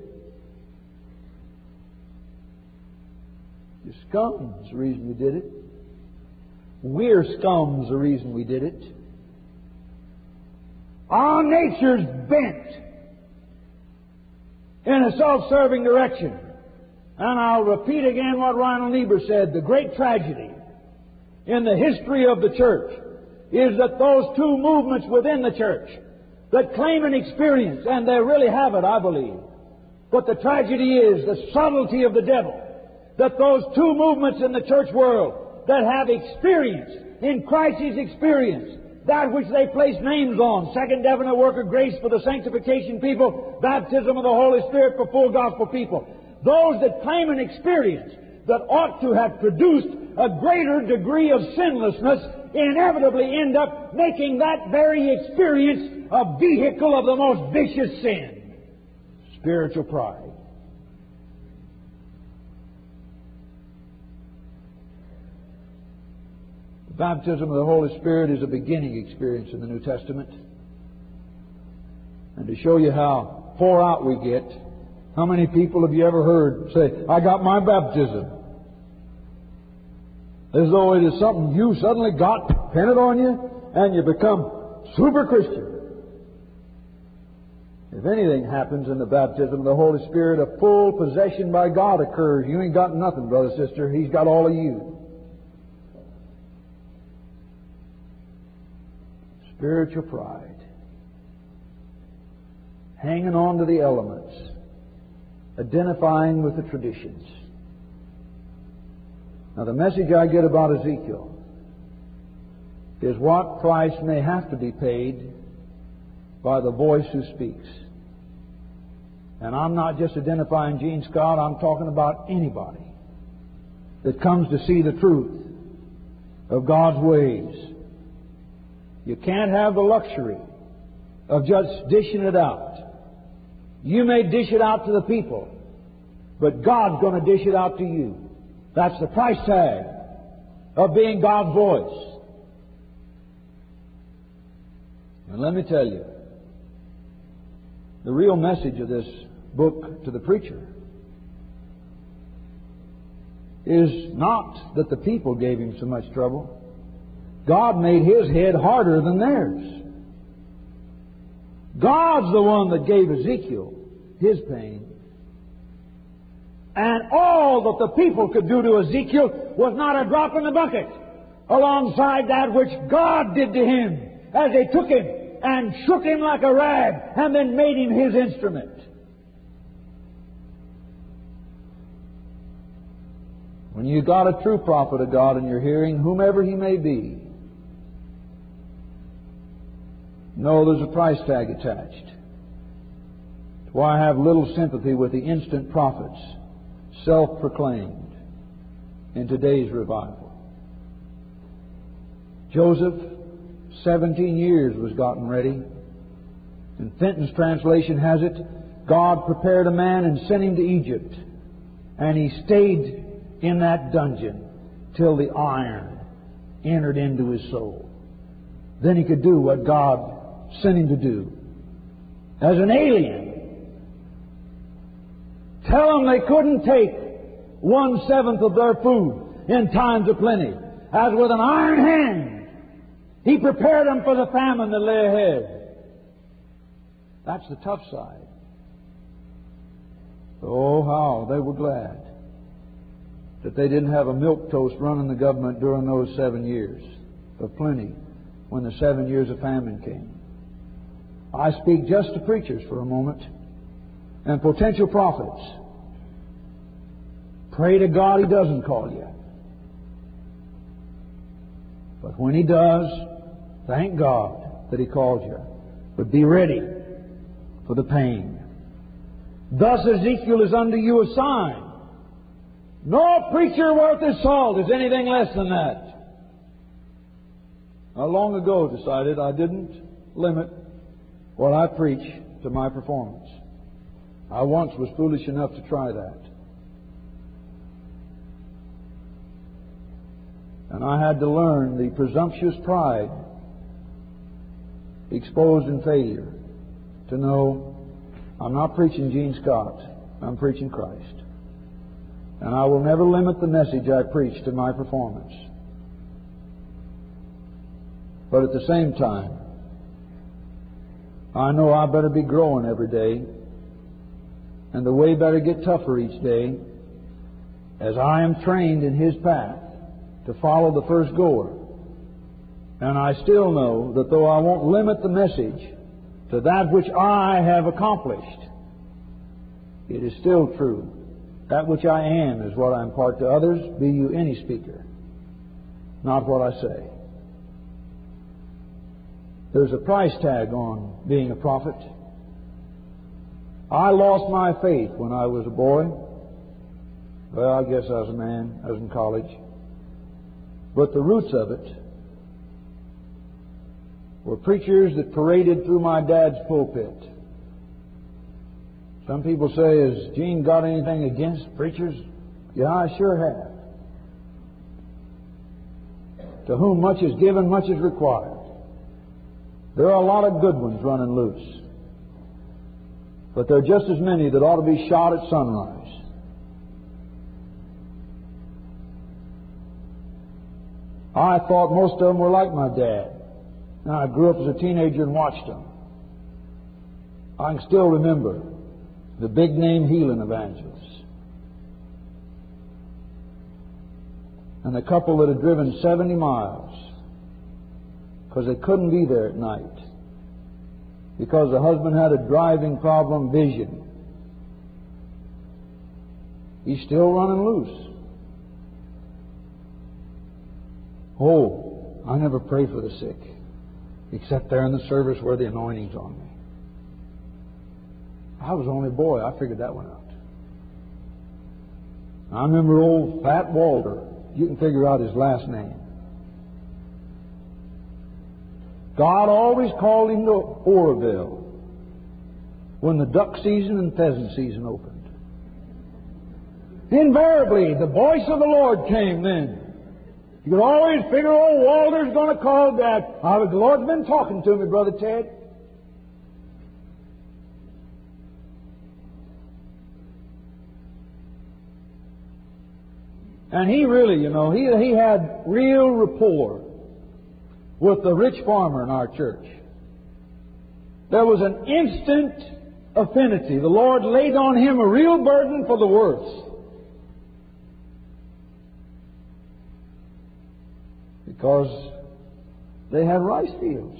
You're scum. That's the reason you did it. We're scum's the reason we did it. Our nature's bent in a self-serving direction. And I'll repeat again what Reinhold Niebuhr said. The great tragedy in the history of the church is that those two movements within the church that claim an experience, and they really have it, I believe. But the tragedy is the subtlety of the devil, that those two movements in the church world that have experience, in Christ's experience, that which they place names on, second definite work of grace for the sanctification people, baptism of the Holy Spirit for full gospel people, those that claim an experience that ought to have produced a greater degree of sinlessness inevitably end up making that very experience a vehicle of the most vicious sin. Spiritual pride. The baptism of the Holy Spirit is a beginning experience in the New Testament. And to show you how far out we get, how many people have you ever heard say, I got my baptism? As though it is something you suddenly got pinned on you and you become super Christian. If anything happens in the baptism of the Holy Spirit, a full possession by God occurs. You ain't got nothing, brother, sister. He's got all of you. Spiritual pride. Hanging on to the elements. Identifying with the traditions. Now, the message I get about Ezekiel is what price may have to be paid by the voice who speaks. And I'm not just identifying Gene Scott, I'm talking about anybody that comes to see the truth of God's ways. You can't have the luxury of just dishing it out. You may dish it out to the people, but God's going to dish it out to you. That's the price tag of being God's voice. And let me tell you, the real message of this book to the preacher is not that the people gave him so much trouble. God made his head harder than theirs. God's the one that gave Ezekiel his pain. And all that the people could do to Ezekiel was not a drop in the bucket alongside that which God did to him as they took him and shook him like a rag and then made him his instrument. When you got a true prophet of God in your hearing, whomever he may be, know there's a price tag attached. That's why I have little sympathy with the instant prophets, self-proclaimed, in today's revival. Joseph, seventeen years was gotten ready. And Fenton's translation has it, God prepared a man and sent him to Egypt. And he stayed in that dungeon till the iron entered into his soul. Then he could do what God sent him to do. As an alien, tell them they couldn't take one-seventh of their food in times of plenty. As with an iron hand, he prepared them for the famine that lay ahead. That's the tough side. Oh, how they were glad that they didn't have a milquetoast running the government during those seven years of plenty when the seven years of famine came. I speak just to preachers for a moment and potential prophets. Pray to God He doesn't call you. But when He does, thank God that He called you. But be ready for the pain. Thus Ezekiel is unto you a sign. No preacher worth his salt is anything less than that. I long ago decided I didn't limit what I preach to my performance. I once was foolish enough to try that. And I had to learn the presumptuous pride exposed in failure to know I'm not preaching Gene Scott, I'm preaching Christ. And I will never limit the message I preach to my performance. But at the same time, I know I better be growing every day, and the way better get tougher each day as I am trained in His path to follow the first goer. And I still know that though I won't limit the message to that which I have accomplished, it is still true. That which I am is what I impart to others, be you any speaker, not what I say. There's a price tag on being a prophet. I lost my faith when I was a boy. Well, I guess I was a man. I was in college. But the roots of it were preachers that paraded through my dad's pulpit. Some people say, has Gene got anything against preachers? Yeah, I sure have. To whom much is given, much is required. There are a lot of good ones running loose. But there are just as many that ought to be shot at sunrise. I thought most of them were like my dad. Now, I grew up as a teenager and watched them. I can still remember the big name healing evangelists. And a couple that had driven seventy miles because they couldn't be there at night because the husband had a driving problem, vision. He's still running loose. Oh, I never pray for the sick except there in the service where the anointing's on me. I was only a boy. I figured that one out. I remember old Fat Walter. You can figure out his last name. God always called him to Oroville when the duck season and pheasant season opened. Invariably, the voice of the Lord came then. You could always figure, oh, Walter's going to call that. Oh, the Lord's been talking to me, Brother Ted. And he really, you know, he, he had real rapport with the rich farmer in our church. There was an instant affinity. The Lord laid on him a real burden for the worth. Because they had rice fields.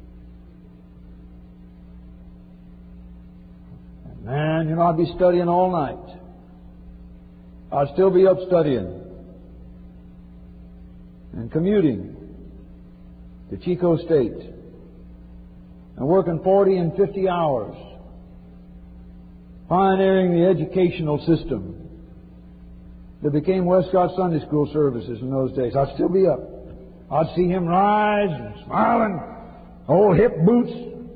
And man, you know, I'd be studying all night. I'd still be up studying and commuting to Chico State and working forty and fifty hours, pioneering the educational system that became Westcott Sunday School services in those days. I'd still be up. I'd see him rise and smiling, old hip boots.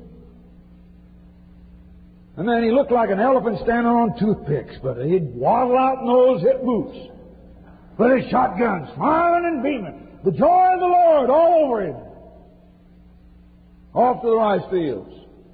And then he looked like an elephant standing on toothpicks, but he'd waddle out in those hip boots with his shotgun, smiling and beaming. The joy of the Lord all over him. Off to the rice fields.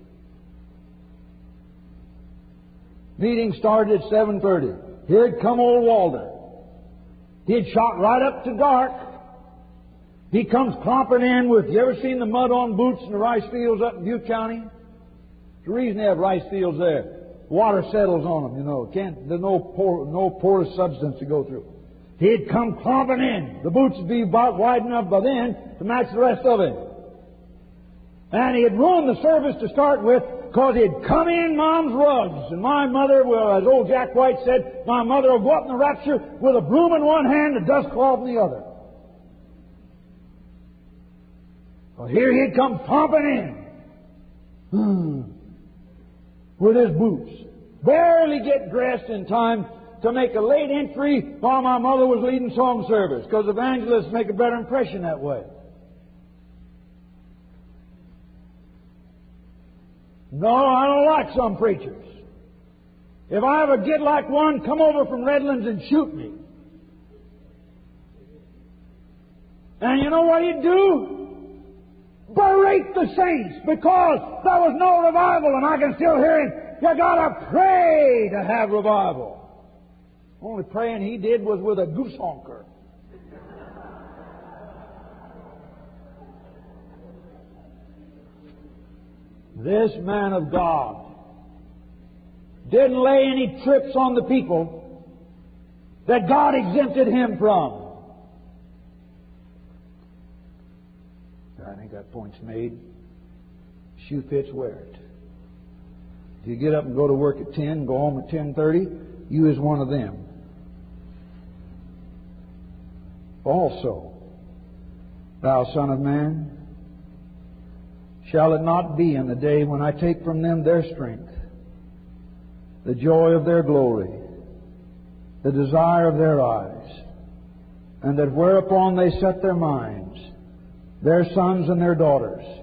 Meeting started at seven thirty. Here'd come old Walter. He'd shot right up to dark. He comes clomping in with, you ever seen the mud on boots in the rice fields up in Butte County? The reason they have rice fields there, water settles on them, you know. Can't, there's no por, no porous substance to go through. He'd come clomping in. The boots would be about wide enough by then to match the rest of him. And he had ruined the service to start with because he'd come in Mom's rugs. And my mother, well, as old Jack White said, my mother would go up in the rapture with a broom in one hand and a dust cloth in the other. Well, here he'd come pumping in. Hmm. With his boots. Barely get dressed in time to make a late entry while my mother was leading song service, because evangelists make a better impression that way. No, I don't like some preachers. If I ever get like one, come over from Redlands and shoot me. And you know what he'd do? Berate the saints because there was no revival, and I can still hear him. You gotta pray to have revival. Only praying he did was with a goose honker. This man of God didn't lay any trips on the people that God exempted him from. I think that point's made. Shoe fits, wear it. If you get up and go to work at ten, go home at ten thirty, you is one of them. Also, thou son of man, shall it not be in the day when I take from them their strength, the joy of their glory, the desire of their eyes, and that whereupon they set their minds, their sons and their daughters